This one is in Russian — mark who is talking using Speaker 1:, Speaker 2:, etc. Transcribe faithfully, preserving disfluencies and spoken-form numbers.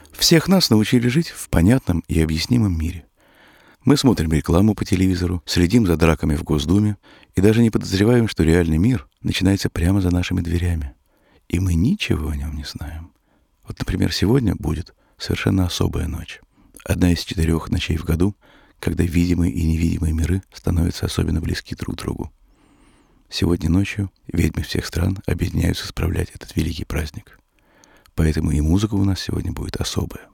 Speaker 1: Всех нас научили жить в понятном и объяснимом мире. Мы смотрим рекламу по телевизору, следим за драками в Госдуме и даже не подозреваем, что реальный мир начинается прямо за нашими дверями. И мы ничего о нем не знаем. Вот, например, сегодня будет совершенно особая ночь. Одна из четырех ночей в году, когда видимые и невидимые миры становятся особенно близки друг к другу. Сегодня ночью ведьмы всех стран объединяются справлять этот великий праздник. Поэтому и музыка у нас сегодня будет особая.